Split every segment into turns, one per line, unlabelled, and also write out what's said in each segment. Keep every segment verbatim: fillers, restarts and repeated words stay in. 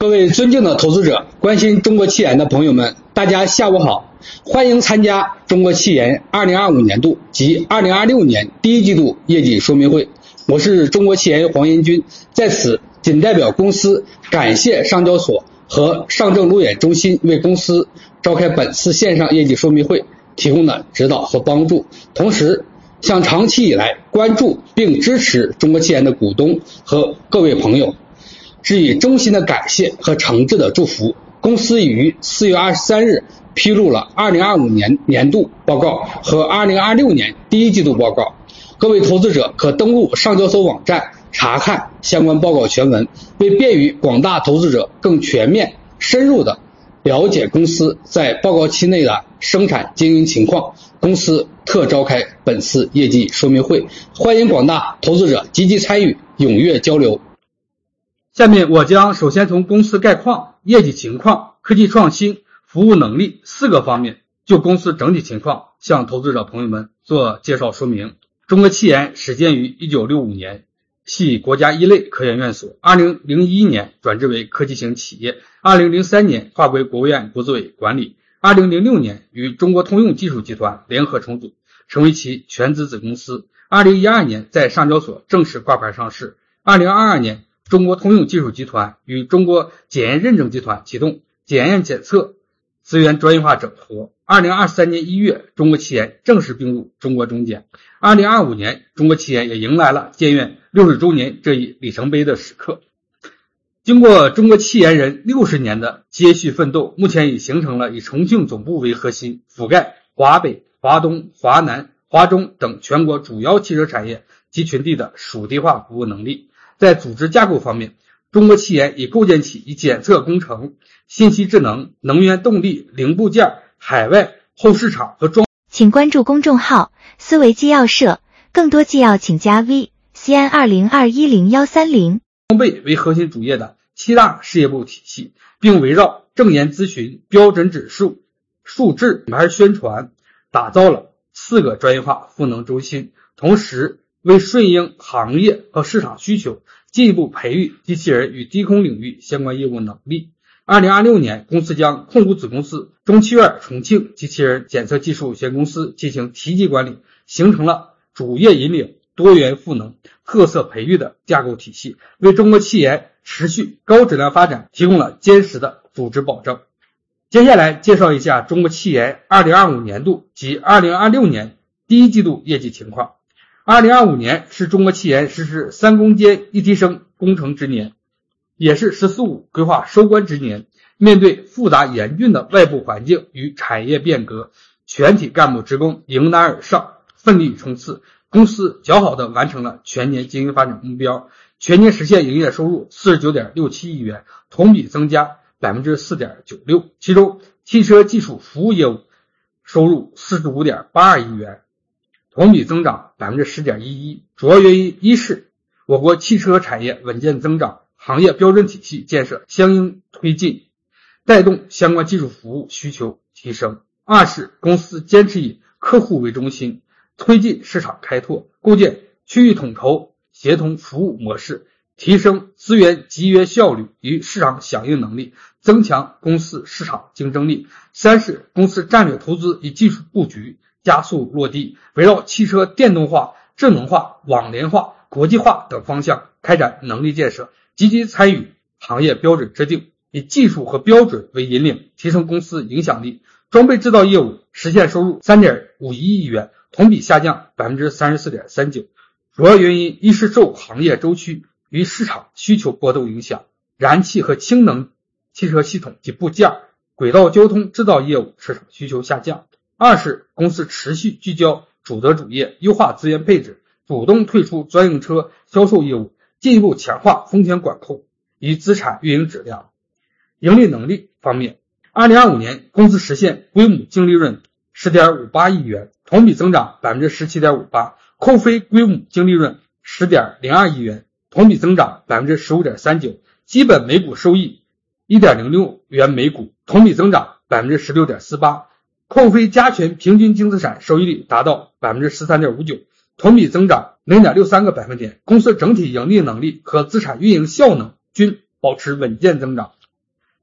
各位尊敬的投资者，关心中国汽研的朋友们，大家下午好，欢迎参加中国汽研二零二五年度及二零二六年第一季度业绩说明会。我是中国汽研黄延军，在此仅代表公司感谢上交所和上证路演中心为公司召开本次线上业绩说明会提供的指导和帮助，同时向长期以来关注并支持中国汽研的股东和各位朋友致以衷心的感谢和诚挚的祝福。公司已于四月二十三日披露了二零二五年年度报告和二零二六年第一季度报告，各位投资者可登录上交所网站查看相关报告全文，为便于广大投资者更全面深入的了解公司在报告期内的生产经营情况，公司特召开本次业绩说明会，欢迎广大投资者积极参与，踊跃交流。
下面我将首先从公司概况、业绩情况、科技创新、服务能力四个方面就公司整体情况向投资者朋友们做介绍说明。中国汽研始建于一九六五年，系国家一类科研院所，二零零一年转制为科技型企业，二零零三年划归国务院国资委管理，二零零六年与中国通用技术集团联合重组，成为其全资子公司，二零一二年在上交所正式挂牌上市，二零二二年中国通用技术集团与中国检验认证集团启动检验检测资源专业化整合。二零二三年一月，中国汽研正式并入中国中检。二零二五年，中国汽研也迎来了建院六十周年这一里程碑的时刻。经过中国汽研人六十年的接续奋斗，目前已形成了以重庆总部为核心，覆盖华北、华东、华南、华中等全国主要汽车产业及群地的属地化服务能力。在组织架构方面，中国汽研已构建起以检测工程、信息智能、能源动力、零部件、海外后市场和装。
请关注公众号思维纪要社，更多纪要请加 V C N 二零二一零一三零。
装备为核心主业的七大事业部体系，并围绕证研咨询、标准指数、数字品牌宣传，打造了四个专业化赋能中心，同时为顺应行业和市场需求，进一步培育机器人与低空领域相关业务能力。二零二六年，公司将控股子公司中汽院重庆机器人检测技术有限公司进行提级管理，形成了主业引领、多元赋能、特色培育的架构体系，为中国汽研持续高质量发展提供了坚实的组织保证。接下来介绍一下中国汽研二零二五年度及二零二六年第一季度业绩情况。二零二五年是中国汽研实施三攻坚一提升工程之年，也是十四五规划收官之年。面对复杂严峻的外部环境与产业变革，全体干部职工迎难而上，奋力冲刺，公司较好地完成了全年经营发展目标，全年实现营业收入 四十九点六七亿元，同比增加 百分之四点九六， 其中汽车技术服务业务收入 四十五点八二亿元，同比增长 百分之十点一一， 主要原因一是我国汽车产业稳健增长，行业标准体系建设相应推进，带动相关技术服务需求提升；二是公司坚持以客户为中心，推进市场开拓，构建区域统筹协同服务模式，提升资源集约效率与市场响应能力，增强公司市场竞争力；三是公司战略投资与技术布局加速落地，围绕汽车电动化、智能化、网联化、国际化等方向开展能力建设，积极参与行业标准制定，以技术和标准为引领，提升公司影响力。装备制造业务实现收入 三点五一亿元，同比下降 百分之三十四点三九， 主要原因一是受行业周期与市场需求波动影响，燃气和氢能汽车系统及部件、轨道交通制造业务市场需求下降；二是公司持续聚焦主德主业，优化资源配置，主动退出专用车销售业务，进一步强化风险管控与资产运营质量。盈利能力方面，二零二五年公司实现归母净利润 十点五八亿元，同比增长 百分之十七点五八， 扣非归母净利润 十点零二亿元，同比增长 百分之十五点三九， 基本每股收益 一点零六元每股，同比增长 百分之十六点四八， 扣非加权平均净资产收益率达到 百分之十三点五九， 同比增长 零点六三个百分点，公司整体盈利能力和资产运营效能均保持稳健增长。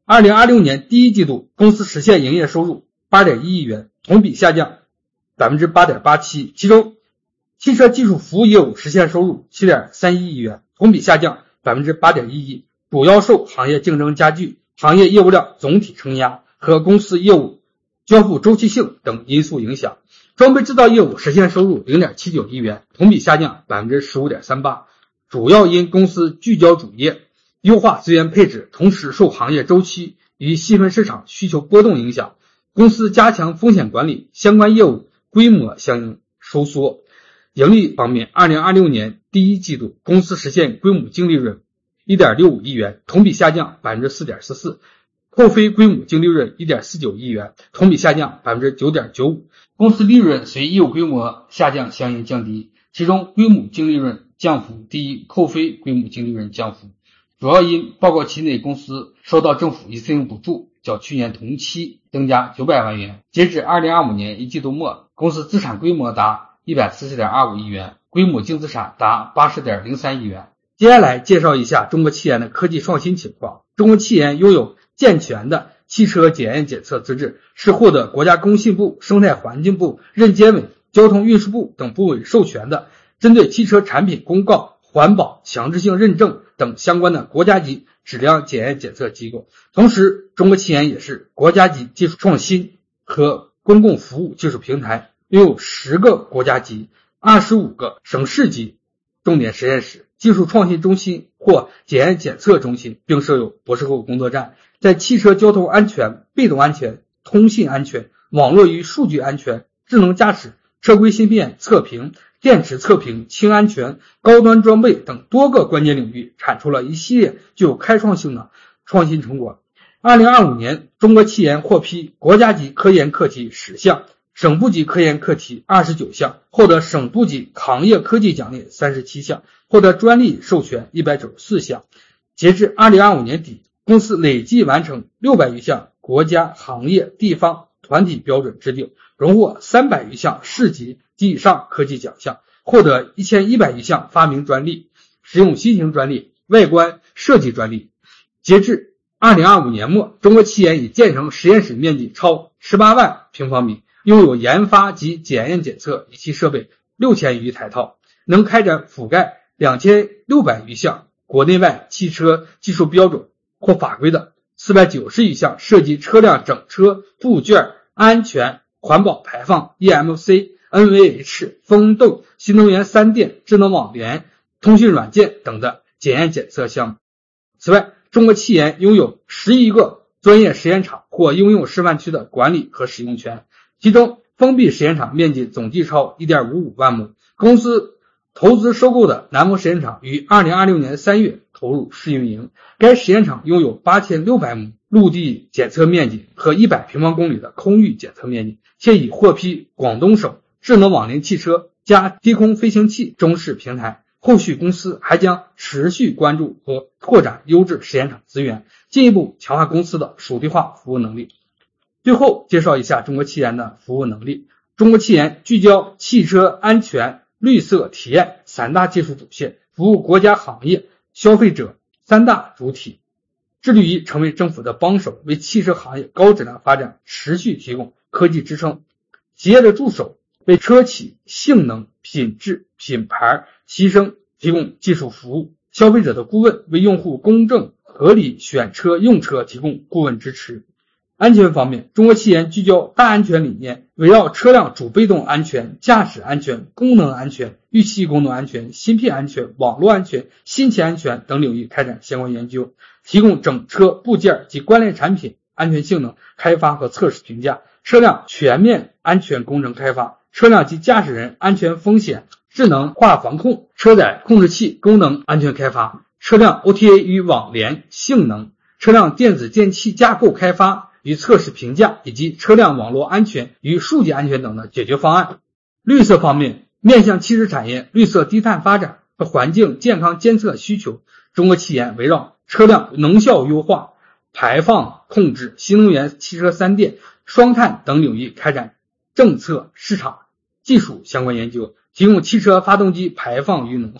二零二六年第一季度，公司实现营业收入 八点一亿元，同比下降 百分之八点八七， 其中汽车技术服务业务实现收入 七点三一亿元，同比下降 百分之八点一一， 主要受行业竞争加剧、行业业务量总体承压和公司业务交付周期性等因素影响。装备制造业务实现收入 零点七九亿元，同比下降 百分之十五点三八， 主要因公司聚焦主业，优化资源配置，同时受行业周期与细分市场需求波动影响，公司加强风险管理，相关业务规模相应收缩。盈利方面，二零二六年第一季度，公司实现归母净利润 一点六五亿元，同比下降 百分之四点四四， 扣非归母净利润 一点四九亿元，同比下降 百分之九点九五。 公司利润随业务规模下降相应降低，其中归母净利润降幅第一，扣非归母净利润降幅主要因报告期内公司收到政府一次性补助，较去年同期增加九百万元。截至二零二五年一季度末，公司资产规模达 一百四十点二五亿元，归母净资产达 八十点零三亿元。接下来介绍一下中国汽研的科技创新情况。中国汽研拥有健全的汽车检验检测资质，是获得国家工信部、生态环境部、任监委、交通运输部等部委授权的针对汽车产品公告、环保、强制性认证等相关的国家级质量检验检测机构。同时，中国汽研也是国家级技术创新和公共服务技术平台，拥有十个国家级、二十五个省市级重点实验室、技术创新中心或检验检测中心，并设有博士后工作站，在汽车交通安全、被动安全、通信安全、网络与数据安全、智能驾驶、车规芯片测评、电池测评、轻安全、高端装备等多个关键领域产出了一系列具有开创性的创新成果。二零二五年，中国汽研获批国家级科研课题十项，省部级科研课题二十九项，获得省部级行业科技奖励三十七项，获得专利授权一百九十四项。截至二零二五年底，公司累计完成六百余项国家、行业、地方、团体标准制定，荣获三百余项市级及以上科技奖项，获得一千一百余项发明专利、实用新型专利、外观设计专利。截至二零二五年末，中国汽研已建成实验室面积超十八万平方米，拥有研发及检验检测仪器设备六千余台套，能开展覆盖两千六百余项国内外汽车技术标准或法规的四百九十余项涉及车辆整车部件、安全、环保排放、E M C、N V H、风动、新能源三电、智能网联、通讯软件等的检验检测项目。此外，中国汽研拥有十一个专业实验场或应用示范区的管理和使用权，其中封闭实验场面积总计超 一点五五万亩。公司投资收购的南模实验场于二零二六年三月投入试运营，该实验场拥有八千六百亩陆地检测面积和一百平方公里的空域检测面积，且已获批广东省智能网联汽车加低空飞行器中试平台。后续公司还将持续关注和拓展优质实验场资源，进一步强化公司的属地化服务能力。最后介绍一下中国汽研的服务能力。中国汽研聚焦汽车安全、绿色体验三大技术主线，服务国家、行业、消费者三大主体，致力于成为政府的帮手，为汽车行业高质量发展持续提供科技支撑；企业的助手，为车企性能、品质、品牌提升提供技术服务；消费者的顾问，为用户公正合理选车用车提供顾问支持。安全方面，中国汽研聚焦大安全理念，围绕车辆主被动安全、驾驶安全、功能安全、预期功能安全、芯片安全、网络安全、信息安全等领域开展相关研究，提供整车部件及关联产品安全性能开发和测试评价，车辆全面安全工程开发，车辆及驾驶人安全风险智能化防控、车载控制器功能安全开发，车辆 O T A 与网联性能、车辆电子电器架构开发与测试评价，以及车辆网络安全与数据安全等的解决方案。绿色方面，面向汽车产业绿色低碳发展和环境健康监测需求，中国汽研围绕车辆能效优化、排放控制、新能源汽车三电、双碳等领域开展政策、市场、技术相关研究，提供汽车发动机排放与能耗、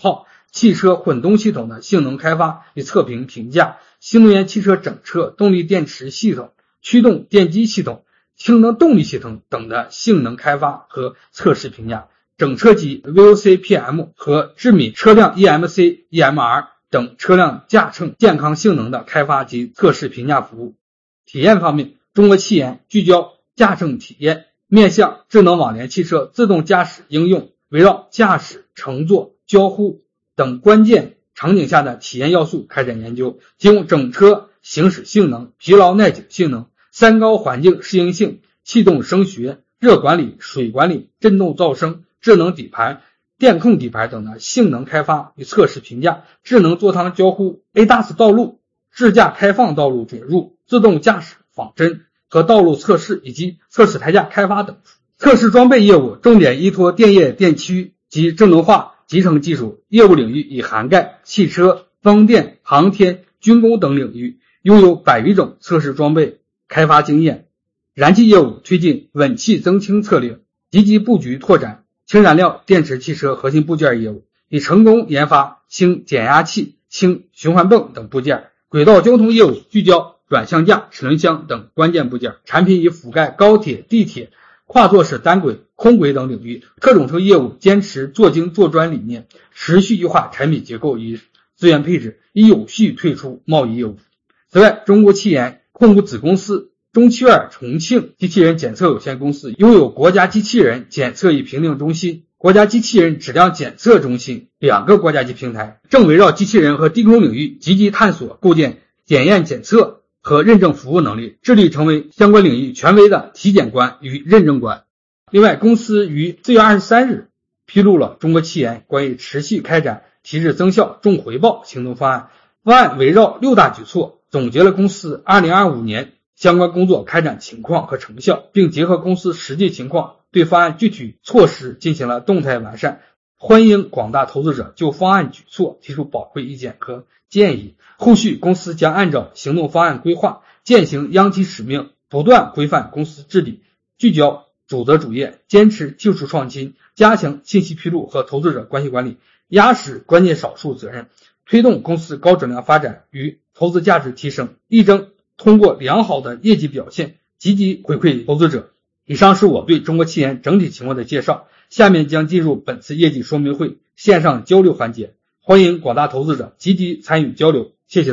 汽车混动系统的性能开发与测评评价，新能源汽车整车动力电池系统、驱动电机系统、氢能动力系统等的性能开发和测试评价，整车级 V O C P M 和智敏车辆 E M C E M R 等车辆驾乘健康性能的开发及测试评价服务。体验方面，中国汽研聚焦驾乘体验，面向智能网联汽车自动驾驶应用，围绕驾驶、乘坐、交互等关键场景下的体验要素开展研究，经整车行驶性能、疲劳耐久性能、三高环境适应性、气动声学、热管理、水管理、振动噪声、智能底盘、电控底盘等的性能开发与测试评价，智能座舱交互、A D A S 道路、智驾开放道路准入、自动驾驶仿真和道路测试以及测试台架开发等。测试装备业务重点依托电业电驱及智能化集成技术，业务领域已涵盖汽车、风电、航天、军工等领域，拥有百余种测试装备开发经验。燃气业务推进稳气增氢策略，积极布局拓展氢燃料电池汽车核心部件业务，已成功研发氢减压器、氢循环泵等部件。轨道交通业务聚焦转向架、齿轮箱等关键部件，产品已覆盖高铁、地铁、跨座式单轨、空轨等领域。特种车业务坚持做精做专理念，持续优化产品结构与资源配置，以有序退出贸易业务。此外，中国汽研控股子公司中汽院重庆机器人检测有限公司拥有国家机器人检测与评定中心、国家机器人质量检测中心两个国家级平台，正围绕机器人和低空领域积极探索构建检验检测和认证服务能力，致力成为相关领域权威的体检官与认证官。另外，公司于四月二十三日披露了中国汽研关于持续开展提质增效重回报行动方案。方案围绕六大举措，总结了公司二零二五年相关工作开展情况和成效，并结合公司实际情况，对方案具体措施进行了动态完善。欢迎广大投资者就方案举措提出宝贵意见和建议。后续公司将按照行动方案规划，践行央企使命，不断规范公司治理，聚焦主责主业，坚持技术创新，加强信息披露和投资者关系管理，压实关键少数责任，推动公司高质量发展与投资价值提升，力争通过良好的业绩表现积极回馈投资者。以上是我对中国汽研整体情况的介绍，下面将进入本次业绩说明会线上交流环节，欢迎广大投资者积极参与交流，谢谢。